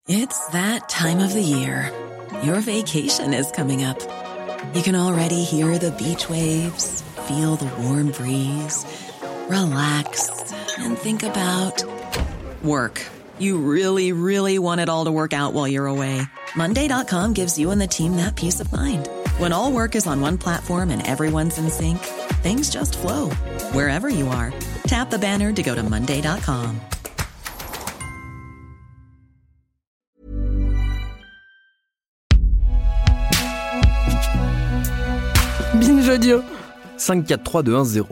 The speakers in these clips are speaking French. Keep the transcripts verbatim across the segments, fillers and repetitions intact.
It's that time of the year. Your vacation is coming up. You can already hear the beach waves, feel the warm breeze, relax, and think about work. You really, really want it all to work out while you're away. Monday dot com gives you and the team that peace of mind. When all work is on one platform and everyone's in sync, things just flow. Wherever you are, tap the banner to go to Monday dot com. Binge Audio. cinq, quatre, trois, deux, un, zéro.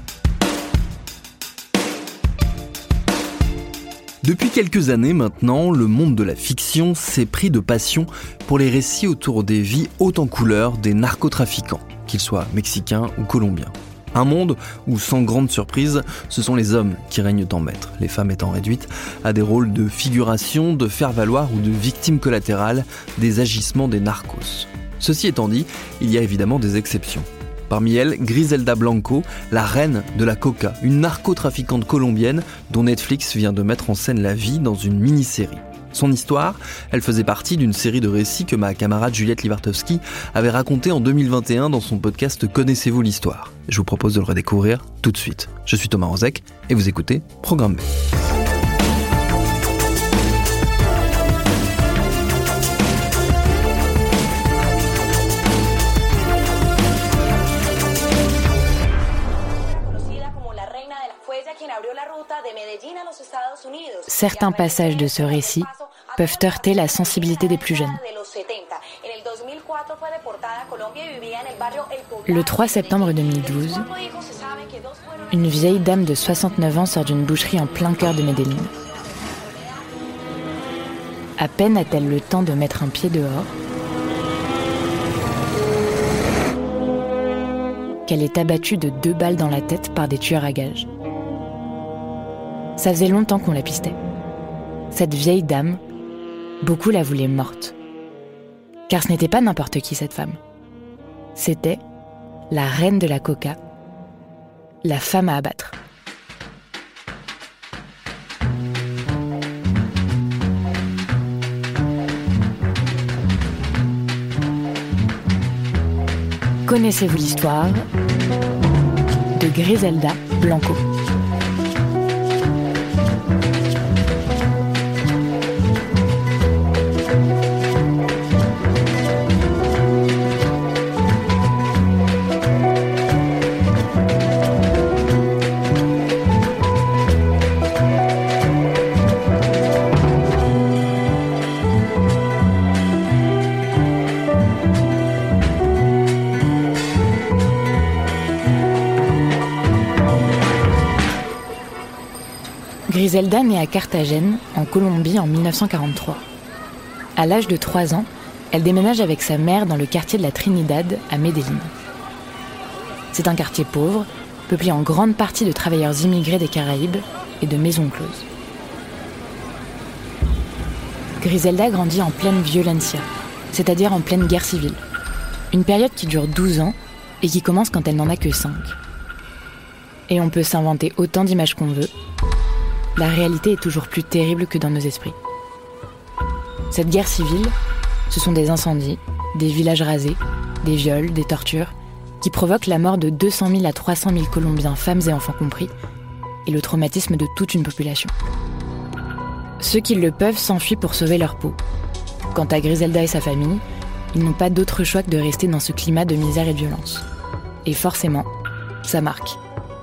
Depuis quelques années maintenant, le monde de la fiction s'est pris de passion pour les récits autour des vies hautes en couleurs des narcotrafiquants, qu'ils soient mexicains ou colombiens. Un monde où, sans grande surprise, ce sont les hommes qui règnent en maître, les femmes étant réduites à des rôles de figuration, de faire-valoir ou de victimes collatérales des agissements des narcos. Ceci étant dit, il y a évidemment des exceptions. Parmi elles, Griselda Blanco, la reine de la coca, une narcotrafiquante colombienne dont Netflix vient de mettre en scène la vie dans une mini-série. Son histoire, elle faisait partie d'une série de récits que ma camarade Juliette Livartowski avait raconté en deux mille vingt et un dans son podcast Connaissez-vous l'histoire ? Je vous propose de le redécouvrir tout de suite. Je suis Thomas Rozek et vous écoutez Programme B. Certains passages de ce récit peuvent heurter la sensibilité des plus jeunes. Le trois septembre deux mille douze, une vieille dame de soixante-neuf ans sort d'une boucherie en plein cœur de Medellín. À peine a-t-elle le temps de mettre un pied dehors qu'elle est abattue de deux balles dans la tête par des tueurs à gages. Ça faisait longtemps qu'on la pistait. Cette vieille dame, beaucoup la voulaient morte. Car ce n'était pas n'importe qui, cette femme. C'était la reine de la coca, la femme à abattre. Connaissez-vous l'histoire de Griselda Blanco? Griselda naît à Carthagène, en Colombie, en dix-neuf cent quarante-trois. À l'âge de trois ans, elle déménage avec sa mère dans le quartier de la Trinidad, à Medellín. C'est un quartier pauvre, peuplé en grande partie de travailleurs immigrés des Caraïbes et de maisons closes. Griselda grandit en pleine violencia, c'est-à-dire en pleine guerre civile. Une période qui dure douze ans et qui commence quand elle n'en a que cinq. Et on peut s'inventer autant d'images qu'on veut. La réalité est toujours plus terrible que dans nos esprits. Cette guerre civile, ce sont des incendies, des villages rasés, des viols, des tortures, qui provoquent la mort de deux cent mille à trois cent mille Colombiens, femmes et enfants compris, et le traumatisme de toute une population. Ceux qui le peuvent s'enfuient pour sauver leur peau. Quant à Griselda et sa famille, ils n'ont pas d'autre choix que de rester dans ce climat de misère et de violence. Et forcément, ça marque.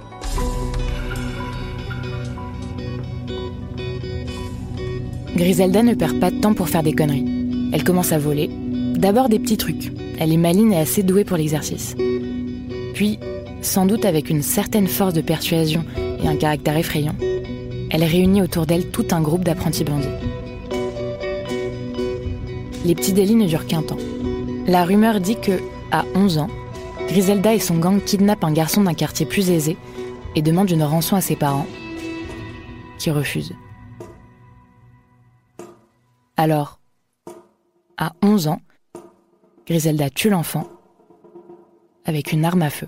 Griselda ne perd pas de temps pour faire des conneries. Elle commence à voler. D'abord des petits trucs. Elle est maligne et assez douée pour l'exercice. Puis, sans doute avec une certaine force de persuasion et un caractère effrayant, elle réunit autour d'elle tout un groupe d'apprentis bandits. Les petits délits ne durent qu'un temps. La rumeur dit que, à onze ans, Griselda et son gang kidnappent un garçon d'un quartier plus aisé et demandent une rançon à ses parents, qui refusent. Alors, à onze ans, Griselda tue l'enfant avec une arme à feu.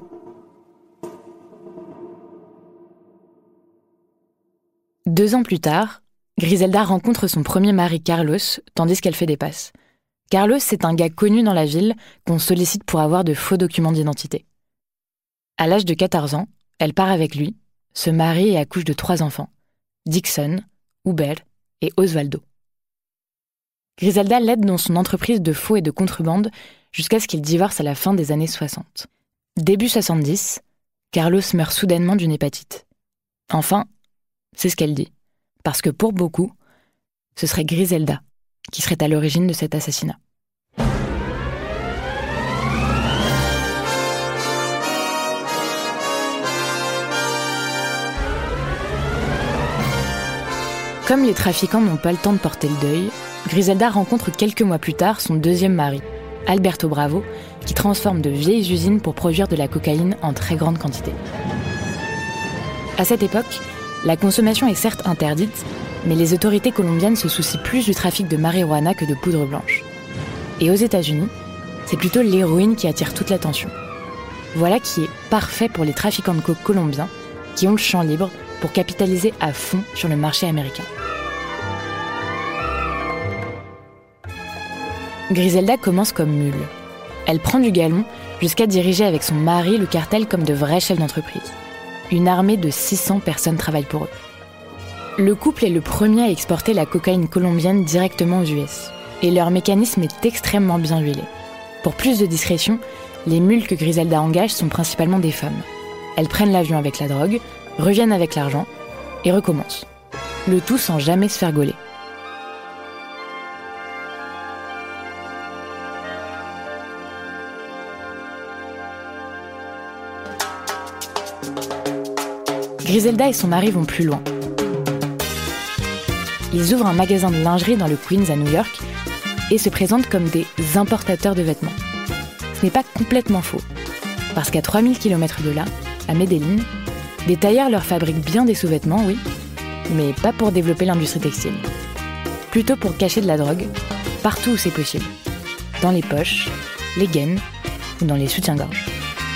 Deux ans plus tard, Griselda rencontre son premier mari Carlos, tandis qu'elle fait des passes. Carlos, c'est un gars connu dans la ville qu'on sollicite pour avoir de faux documents d'identité. À l'âge de quatorze ans, elle part avec lui, se marie et accouche de trois enfants, Dixon, Hubert et Osvaldo. Griselda l'aide dans son entreprise de faux et de contrebande jusqu'à ce qu'il divorce à la fin des années soixante. Début soixante-dix, Carlos meurt soudainement d'une hépatite. Enfin, c'est ce qu'elle dit, parce que pour beaucoup, ce serait Griselda qui serait à l'origine de cet assassinat. Comme les trafiquants n'ont pas le temps de porter le deuil, Griselda rencontre quelques mois plus tard son deuxième mari, Alberto Bravo, qui transforme de vieilles usines pour produire de la cocaïne en très grande quantité. À cette époque, la consommation est certes interdite, mais les autorités colombiennes se soucient plus du trafic de marijuana que de poudre blanche. Et aux États-Unis, c'est plutôt l'héroïne qui attire toute l'attention. Voilà qui est parfait pour les trafiquants de coke colombiens qui ont le champ libre pour capitaliser à fond sur le marché américain. Griselda commence comme mule. Elle prend du galon jusqu'à diriger avec son mari le cartel comme de vrais chefs d'entreprise. Une armée de six cents personnes travaille pour eux. Le couple est le premier à exporter la cocaïne colombienne directement aux U S. Et leur mécanisme est extrêmement bien huilé. Pour plus de discrétion, les mules que Griselda engage sont principalement des femmes. Elles prennent l'avion avec la drogue, reviennent avec l'argent et recommencent. Le tout sans jamais se faire gauler. Griselda et son mari vont plus loin. Ils ouvrent un magasin de lingerie dans le Queens à New York et se présentent comme des importateurs de vêtements. Ce n'est pas complètement faux, parce qu'à trois mille kilomètres de là, à Medellín, des tailleurs leur fabriquent bien des sous-vêtements, oui, mais pas pour développer l'industrie textile. Plutôt pour cacher de la drogue, partout où c'est possible. Dans les poches, les gaines ou dans les soutiens-gorge.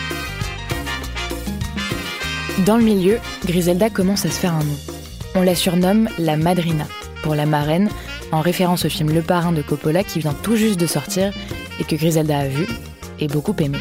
Dans le milieu, Griselda commence à se faire un nom. On la surnomme la Madrina, pour la marraine, en référence au film Le Parrain de Coppola qui vient tout juste de sortir et que Griselda a vu et beaucoup aimé.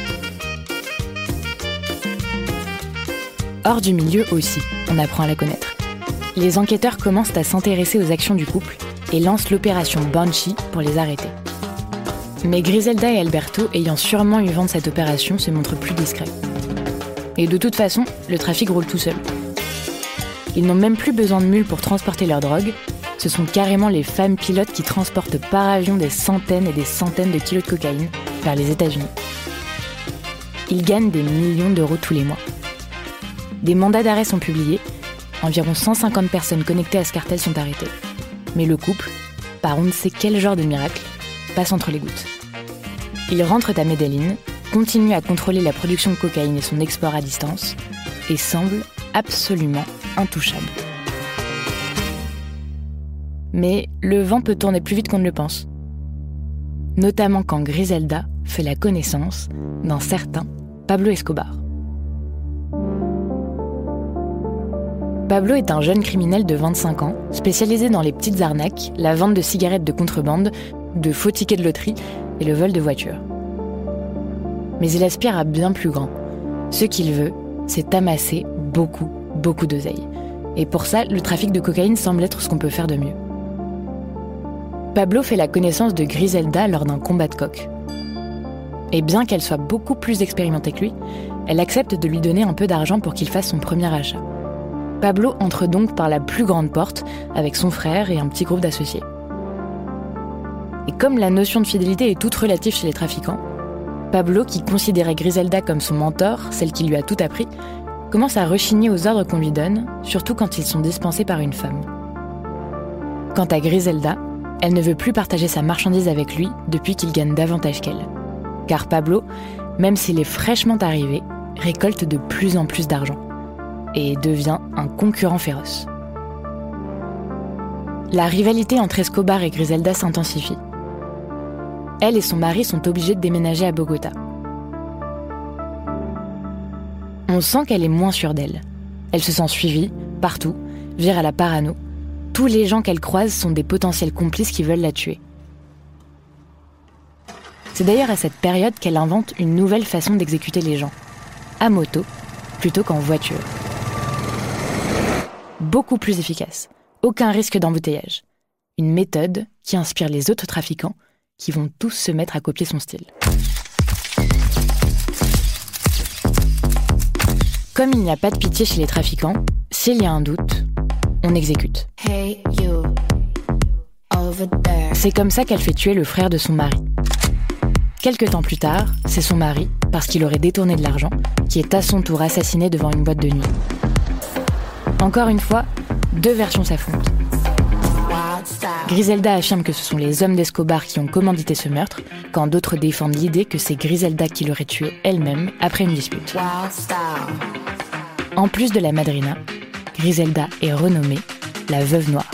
Hors du milieu aussi, on apprend à la connaître. Les enquêteurs commencent à s'intéresser aux actions du couple et lancent l'opération Banshee pour les arrêter. Mais Griselda et Alberto, ayant sûrement eu vent de cette opération, se montrent plus discrets. Et de toute façon, le trafic roule tout seul. Ils n'ont même plus besoin de mules pour transporter leur drogue. Ce sont carrément les femmes pilotes qui transportent par avion des centaines et des centaines de kilos de cocaïne vers les États-Unis. Ils gagnent des millions d'euros tous les mois. Des mandats d'arrêt sont publiés. Environ cent cinquante personnes connectées à ce cartel sont arrêtées. Mais le couple, par on ne sait quel genre de miracle, passe entre les gouttes. Ils rentrent à Medellín, continuent à contrôler la production de cocaïne et son export à distance, et semblent absolument intouchables. Mais le vent peut tourner plus vite qu'on ne le pense. Notamment quand Griselda fait la connaissance d'un certain Pablo Escobar. Pablo est un jeune criminel de vingt-cinq ans, spécialisé dans les petites arnaques, la vente de cigarettes de contrebande, de faux tickets de loterie et le vol de voitures. Mais il aspire à bien plus grand. Ce qu'il veut, c'est amasser beaucoup, beaucoup d'oseille. Et pour ça, le trafic de cocaïne semble être ce qu'on peut faire de mieux. Pablo fait la connaissance de Griselda lors d'un combat de coq. Et bien qu'elle soit beaucoup plus expérimentée que lui, elle accepte de lui donner un peu d'argent pour qu'il fasse son premier achat. Pablo entre donc par la plus grande porte avec son frère et un petit groupe d'associés. Et comme la notion de fidélité est toute relative chez les trafiquants, Pablo, qui considérait Griselda comme son mentor, celle qui lui a tout appris, commence à rechigner aux ordres qu'on lui donne, surtout quand ils sont dispensés par une femme. Quant à Griselda, elle ne veut plus partager sa marchandise avec lui depuis qu'il gagne davantage qu'elle. Car Pablo, même s'il est fraîchement arrivé, récolte de plus en plus d'argent et devient un concurrent féroce. La rivalité entre Escobar et Griselda s'intensifie. Elle et son mari sont obligés de déménager à Bogota. On sent qu'elle est moins sûre d'elle. Elle se sent suivie, partout, vire à la parano. Tous les gens qu'elle croise sont des potentiels complices qui veulent la tuer. C'est d'ailleurs à cette période qu'elle invente une nouvelle façon d'exécuter les gens, à moto plutôt qu'en voiture. Beaucoup plus efficace, aucun risque d'embouteillage. Une méthode qui inspire les autres trafiquants qui vont tous se mettre à copier son style. Comme il n'y a pas de pitié chez les trafiquants, s'il y a un doute, on exécute. Hey, you, over there. C'est comme ça qu'elle fait tuer le frère de son mari. Quelque temps plus tard, c'est son mari, parce qu'il aurait détourné de l'argent, qui est à son tour assassiné devant une boîte de nuit. Encore une fois, deux versions s'affrontent. Griselda affirme que ce sont les hommes d'Escobar qui ont commandité ce meurtre, quand d'autres défendent l'idée que c'est Griselda qui l'aurait tué elle-même après une dispute. En plus de la madrina, Griselda est renommée la veuve noire.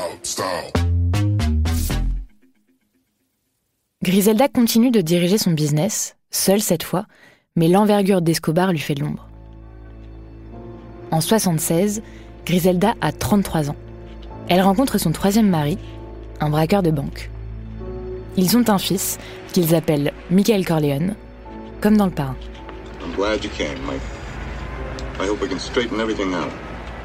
Griselda continue de diriger son business, seule cette fois, mais l'envergure d'Escobar lui fait de l'ombre. En soixante-seize, Griselda a trente-trois ans. Elle rencontre son troisième mari, un braqueur de banque. Ils ont un fils qu'ils appellent Michael Corleone, comme dans Le Parrain. I'm glad you came, Mike. I hope we can straighten everything out.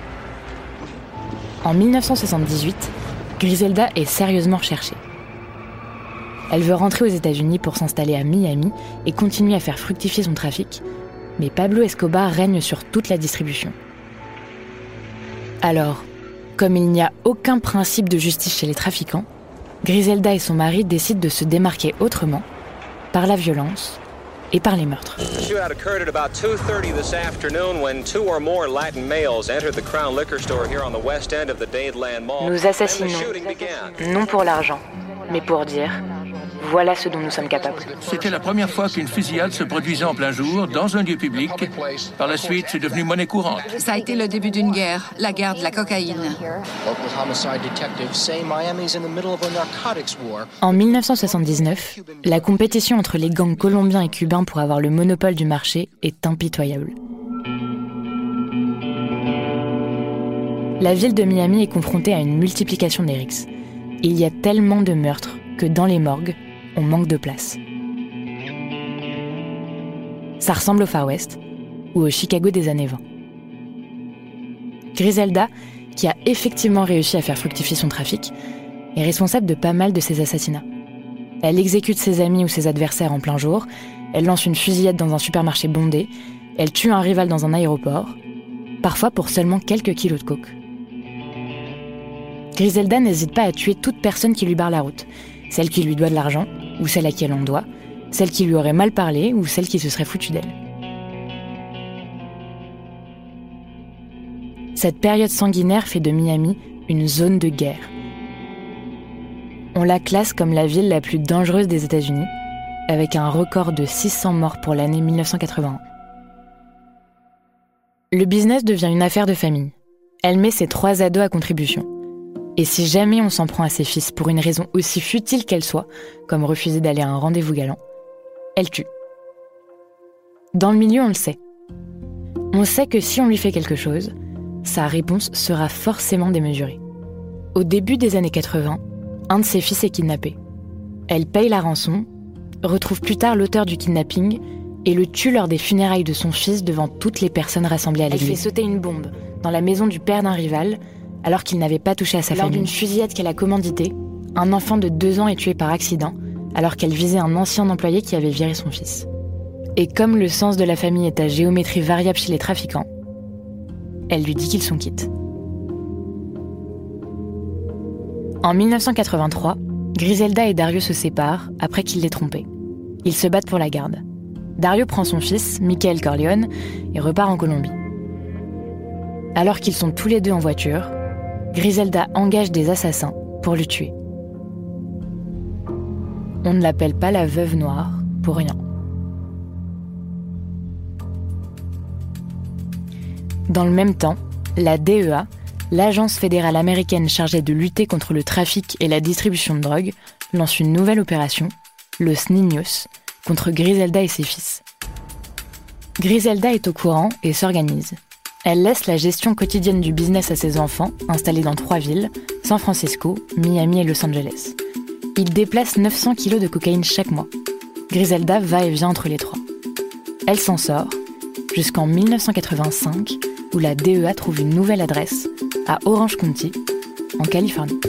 En dix-neuf cent soixante-dix-huit, Griselda est sérieusement recherchée. Elle veut rentrer aux États-Unis pour s'installer à Miami et continuer à faire fructifier son trafic, mais Pablo Escobar règne sur toute la distribution. Alors, comme il n'y a aucun principe de justice chez les trafiquants, Griselda et son mari décident de se démarquer autrement, par la violence et par les meurtres. Nous assassinons, non pour l'argent, mais pour dire « voilà ce dont nous sommes capables ». C'était la première fois qu'une fusillade se produisait en plein jour, dans un lieu public. Par la suite, c'est devenu monnaie courante. Ça a été le début d'une guerre, la guerre de la cocaïne. En dix-neuf cent soixante-dix-neuf, la compétition entre les gangs colombiens et cubains pour avoir le monopole du marché est impitoyable. La ville de Miami est confrontée à une multiplication des rixes. Il y a tellement de meurtres que dans les morgues, on manque de place. Ça ressemble au Far West ou au Chicago des années vingt. Griselda, qui a effectivement réussi à faire fructifier son trafic, est responsable de pas mal de ces assassinats. Elle exécute ses amis ou ses adversaires en plein jour, elle lance une fusillade dans un supermarché bondé, elle tue un rival dans un aéroport, parfois pour seulement quelques kilos de coke. Griselda n'hésite pas à tuer toute personne qui lui barre la route, celle qui lui doit de l'argent, ou celle à qui elle en doit, celle qui lui aurait mal parlé, ou celle qui se serait foutue d'elle. Cette période sanguinaire fait de Miami une zone de guerre. On la classe comme la ville la plus dangereuse des États-Unis, avec un record de six cents morts pour l'année dix-neuf cent quatre-vingt-un. Le business devient une affaire de famille. Elle met ses trois ados à contribution. Et si jamais on s'en prend à ses fils pour une raison aussi futile qu'elle soit, comme refuser d'aller à un rendez-vous galant, elle tue. Dans le milieu, on le sait. On sait que si on lui fait quelque chose, sa réponse sera forcément démesurée. Au début des années quatre-vingts, un de ses fils est kidnappé. Elle paye la rançon, retrouve plus tard l'auteur du kidnapping et le tue lors des funérailles de son fils devant toutes les personnes rassemblées à l'église. Elle fait sauter une bombe dans la maison du père d'un rival, alors qu'il n'avait pas touché à sa famille. Lors d'une fusillade qu'elle a commanditée, un enfant de deux ans est tué par accident, alors qu'elle visait un ancien employé qui avait viré son fils. Et comme le sens de la famille est à géométrie variable chez les trafiquants, elle lui dit qu'ils sont quittes. En dix-neuf cent quatre-vingt-trois, Griselda et Dario se séparent après qu'il l'ait trompée. Ils se battent pour la garde. Dario prend son fils, Michael Corleone, et repart en Colombie. Alors qu'ils sont tous les deux en voiture, Griselda engage des assassins pour le tuer. On ne l'appelle pas la veuve noire pour rien. Dans le même temps, la D E A, l'agence fédérale américaine chargée de lutter contre le trafic et la distribution de drogue, lance une nouvelle opération, Los Niños, contre Griselda et ses fils. Griselda est au courant et s'organise. Elle laisse la gestion quotidienne du business à ses enfants, installés dans trois villes, San Francisco, Miami et Los Angeles. Ils déplacent neuf cents kilos de cocaïne chaque mois. Griselda va et vient entre les trois. Elle s'en sort jusqu'en dix-neuf cent quatre-vingt-cinq, où la D E A trouve une nouvelle adresse, à Orange County, en Californie.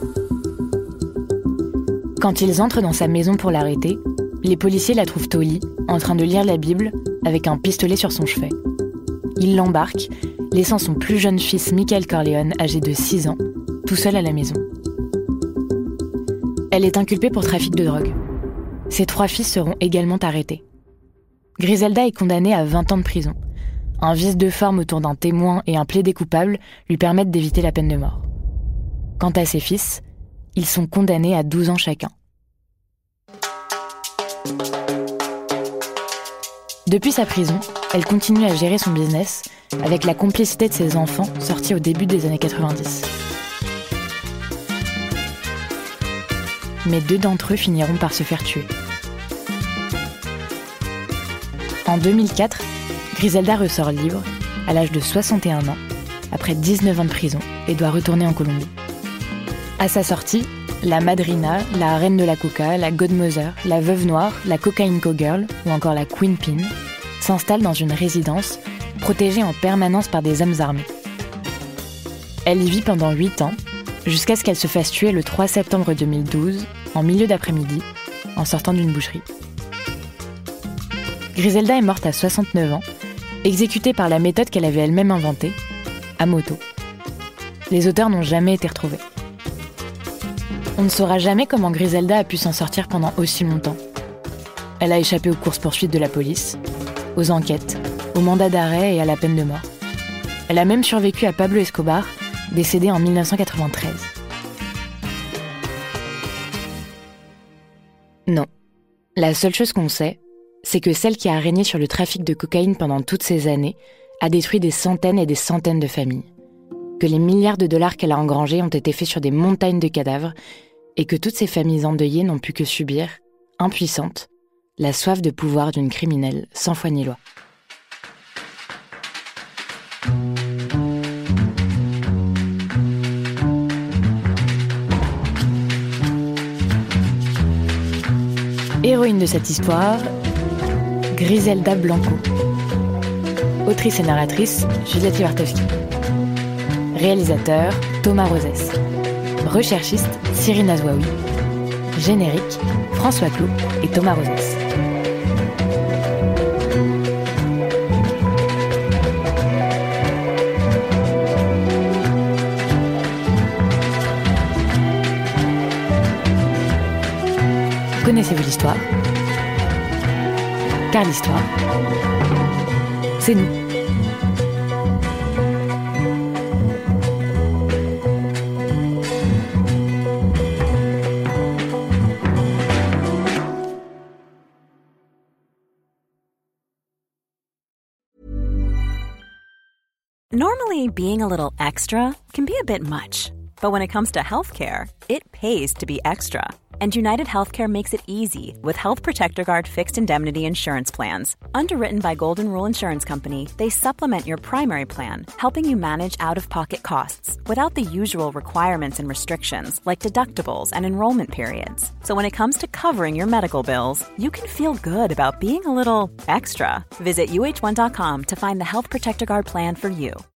Quand ils entrent dans sa maison pour l'arrêter, les policiers la trouvent au lit, en train de lire la Bible, avec un pistolet sur son chevet. Ils l'embarquent, laissant son plus jeune fils Michael Corleone, âgé de six ans, tout seul à la maison. Elle est inculpée pour trafic de drogue. Ses trois fils seront également arrêtés. Griselda est condamnée à vingt ans de prison. Un vice de forme autour d'un témoin et un plaidé coupable lui permettent d'éviter la peine de mort. Quant à ses fils, ils sont condamnés à douze ans chacun. Depuis sa prison, elle continue à gérer son business avec la complicité de ses enfants sortis au début des années quatre-vingt-dix. Mais deux d'entre eux finiront par se faire tuer. En deux mille quatre, Griselda ressort libre, à l'âge de soixante et un ans, après dix-neuf ans de prison, et doit retourner en Colombie. À sa sortie, la Madrina, la Reine de la Coca, la Godmother, la Veuve Noire, la Cocaine Cowgirl ou encore la Queen Pin s'installent dans une résidence protégée en permanence par des hommes armés. Elle y vit pendant huit ans, jusqu'à ce qu'elle se fasse tuer le trois septembre deux mille douze, en milieu d'après-midi, en sortant d'une boucherie. Griselda est morte à soixante-neuf ans, exécutée par la méthode qu'elle avait elle-même inventée, à moto. Les auteurs n'ont jamais été retrouvés. On ne saura jamais comment Griselda a pu s'en sortir pendant aussi longtemps. Elle a échappé aux courses-poursuites de la police, aux enquêtes, au mandat d'arrêt et à la peine de mort. Elle a même survécu à Pablo Escobar, décédé en dix-neuf cent quatre-vingt-treize. Non. La seule chose qu'on sait, c'est que celle qui a régné sur le trafic de cocaïne pendant toutes ces années a détruit des centaines et des centaines de familles. Que les milliards de dollars qu'elle a engrangés ont été faits sur des montagnes de cadavres et que toutes ces familles endeuillées n'ont pu que subir, impuissantes, la soif de pouvoir d'une criminelle sans foi ni loi. Héroïne de cette histoire, Griselda Blanco. Autrice et narratrice, Juliette Ivartowski. Réalisateur, Thomas Rosès. Recherchiste, Cyril Nazwaoui. Générique, François Clou et Thomas Rosès. Connaissez-vous l'histoire ? Car l'histoire, c'est nous. Normally, being a little extra can be a bit much. But when it comes to healthcare, it pays to be extra. And United Healthcare makes it easy with Health Protector Guard fixed indemnity insurance plans. Underwritten by Golden Rule Insurance Company, they supplement your primary plan, helping you manage out-of-pocket costs without the usual requirements and restrictions like deductibles and enrollment periods. So when it comes to covering your medical bills, you can feel good about being a little extra. Visit U H one dot com to find the Health Protector Guard plan for you.